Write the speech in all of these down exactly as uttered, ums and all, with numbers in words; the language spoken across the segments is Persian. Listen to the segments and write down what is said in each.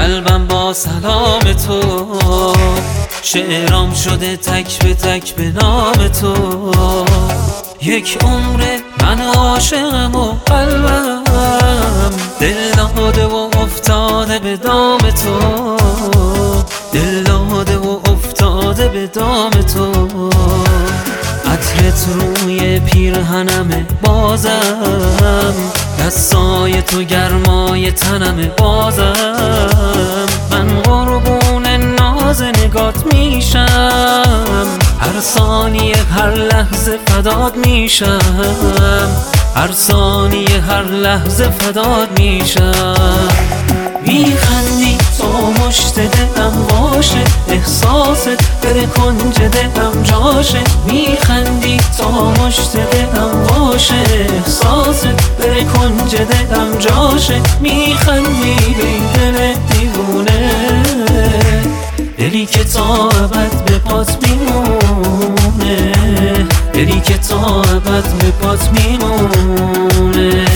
قلبم با سلام تو، شعرام شده تک به تک به نام تو. یک عمر من عاشقم و قلبم دل داده و افتاده به دام تو، دل داده و افتاده به دام تو. عطرت روی پیرهنمه بازم، دستای تو گرمای تنمه بازم. من قربون ناز نگات میشم، هر ثانیه هر لحظه فدات میشم، هر ثانیه هر لحظه فدات میشم. میخندی تو مشت دلم باشه، احساست بره کنج دلم جاشه. میخندی تو مشت دلم باشه، احساست بره کنج دلم جاشه. میخندی به این دل دیوونه، دلی که تا ابد به پات میمونه، دلی که تا ابد به پات میمونه.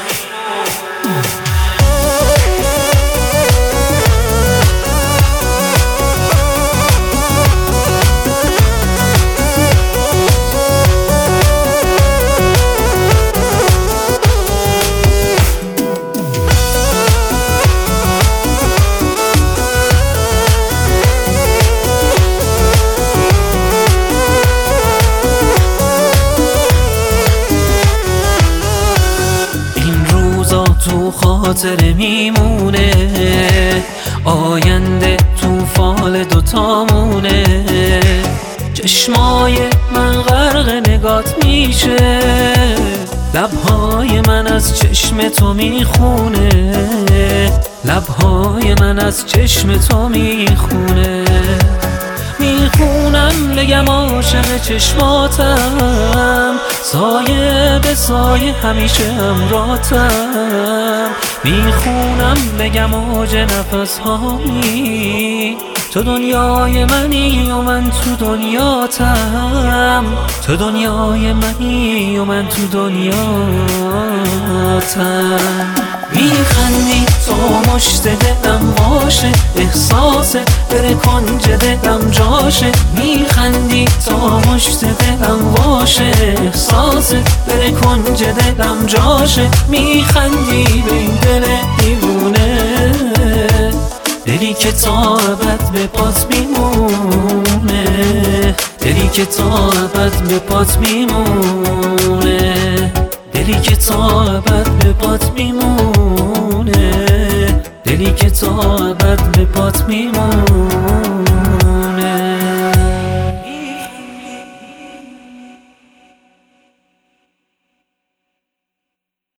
تو خاطر میمونه، آینده تو فال دوتامونه. چشمای من غرق نگات میشه، لبهای من از چشم تو میخونه، لبهای من از چشم تو میخونه. میخونم بگم عاشق چشماتم، سایه به سایه همیشه همراهتم. میخونم بگم اوج نفس هایی، تو دنیای منی و من تو دنیاتم، تو دنیای منی و من تو دنیاتم. میخندی تو مشت دلم باشه، احساست بره کنج دلم جاشه. میخندی تو مشت دلم باشه، احساست بره کنج دلم جاشه. میخندی به این دل دیوونه، دلی که تا ابد به پات میمونه، دلی که تا ابد به پات میمونه، دلی که تا ابد به پات میمونه، دلی که تا ابد به پات میمونه.